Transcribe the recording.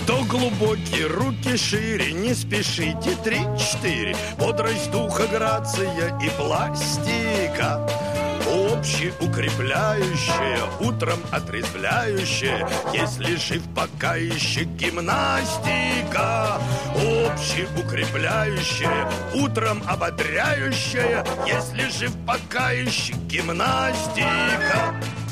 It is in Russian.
Кто глубокий, руки шире, не спешите, 3-4. Бодрость духа, грация и пластика. Общеукрепляющая, утром отрезвляющая, если жив пока еще гимнастика. Общеукрепляющая, утром ободряющая, если жив пока еще гимнастика.